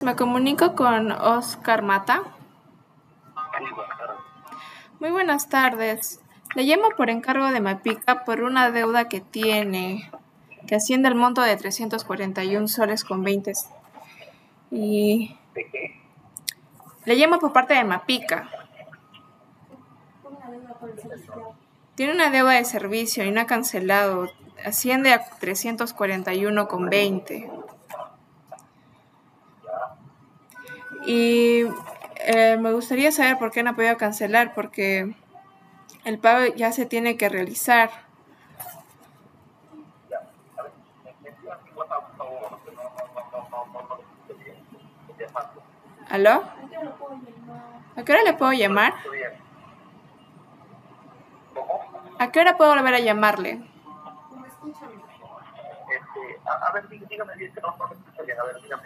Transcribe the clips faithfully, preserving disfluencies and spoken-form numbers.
Me comunico con Oscar Mata. Sí, buenas tardes. Muy buenas tardes. Le llamo por encargo de Mapica por una deuda que tiene, que asciende al monto de trescientos cuarenta y uno soles con veinte. Y ¿De qué? le llamo por parte de Mapica. Tiene una deuda de servicio y no ha cancelado. Asciende a trescientos cuarenta y uno con veinte. Y eh, me gustaría saber por qué no ha podido cancelar, porque el pago ya se tiene que realizar. Ya, a ver, me me envían mi WhatsApp, por favor, que no, no, no, no, no, no, no lo escucho bien. Te mando. ¿Aló? ¿A qué hora le puedo No lo llamar? escucho bien. ¿Cómo? ¿A qué hora puedo volver a llamarle? Este, a, a ver, dí- dígame bien, que no, no lo escucho bien. A ver, dígame.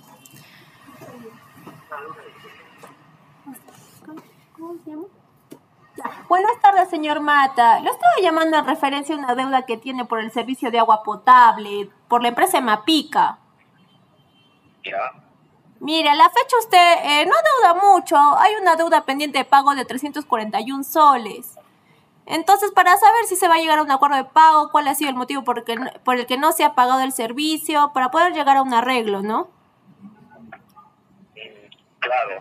Una deuda de qué. ¿Cómo se llama? Ya. Buenas tardes, señor Mata. Lo estaba llamando en referencia a una deuda que tiene por el servicio de agua potable, por la empresa Mapica. Ya. Mire, a la fecha usted eh, no adeuda mucho. Hay una deuda pendiente de pago de trescientos cuarenta y uno soles. Entonces, para saber si se va a llegar a un acuerdo de pago, cuál ha sido el motivo por el que no, por el que no se ha pagado el servicio, para poder llegar a un arreglo, ¿no? Mm, claro.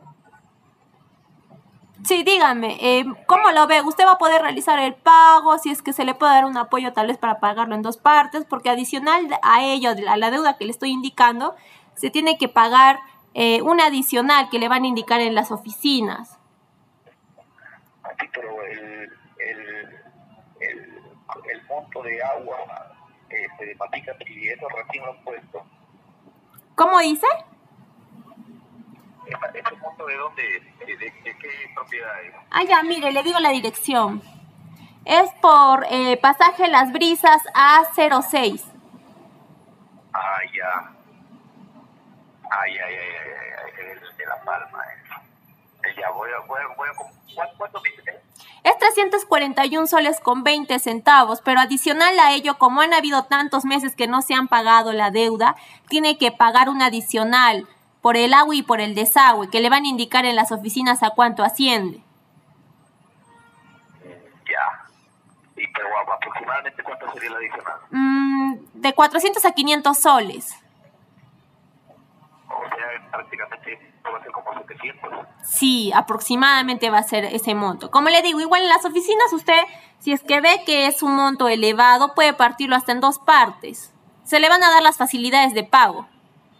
Sí, dígame, eh, ¿cómo lo ve? ¿Usted va a poder realizar el pago? Si es que se le puede dar un apoyo tal vez para pagarlo en dos partes, porque adicional a ello, a la deuda que le estoy indicando, se tiene que pagar eh, un adicional que le van a indicar en las oficinas. Sí, pero el, el, el, el monto de agua este, de Matica, y eso recién lo han puesto. ¿Cómo dice? Esa- ¿Ese monto de dónde es? ¿De, de, de qué propiedad es? Ah, ya, mire, le digo la dirección. Es por eh, pasaje Las Brisas A cero seis. Ah, ya. Ay, ay, ay, ay, ay, ay, el de La Palma. Eh. Ya, voy a, voy a, voy a, ¿cuánto, cuánto dice que es? Es trescientos cuarenta y uno soles con veinte centavos, pero adicional a ello, como han habido tantos meses que no se han pagado la deuda, tiene que pagar un adicional por el agua y por el desagüe, que le van a indicar en las oficinas a cuánto asciende. Ya. Y pero aproximadamente cuánto sería la adicional. Mm, de cuatrocientos a quinientos soles. O sea, prácticamente va a ser como setecientos. Sí, aproximadamente va a ser ese monto. Como le digo, igual en las oficinas usted, si es que ve que es un monto elevado, puede partirlo hasta en dos partes. Se le van a dar las facilidades de pago.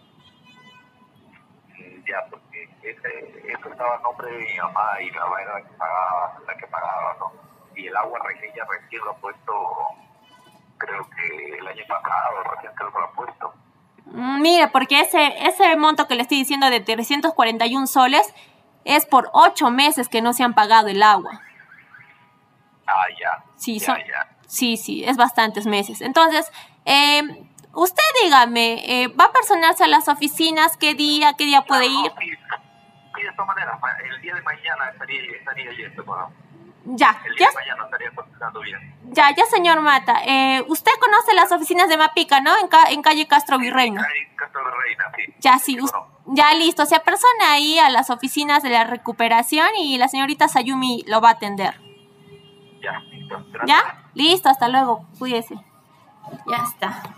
Ya, porque ese, eso estaba a nombre de mi mamá y mi mamá era la que pagaba, la que pagaba, ¿no? Y el agua recién ya recién lo ha puesto, creo que el año pasado, recién creo que lo ha puesto. Mm, Mire, porque ese, ese monto que le estoy diciendo de trescientos cuarenta y uno soles es por ocho meses que no se han pagado el agua. Ah, ya. Sí, Ya, son, ya. sí, sí, es bastantes meses. Entonces, eh, usted dígame, eh, ¿va a personarse a las oficinas? ¿Qué día, qué día puede Claro, ir? no, sí, sí, de todas maneras, ma- el día de mañana estaría, estaría yendo, ¿no? Ya, El día ya, de mañana estaría contestando bien. ya, ya, señor Mata. Eh, usted conoce las oficinas de Mapica, ¿no? En, ca- en calle Castro Virreina. Ay, Castro de Reina, sí. Ya, Sí, sí, sí, us- bueno. ya listo. Se apersona ahí a las oficinas de la recuperación y la señorita Sayumi lo va a atender. Ya, listo. Gracias. ¿Ya? Listo, hasta luego. Cuídese. Ya está.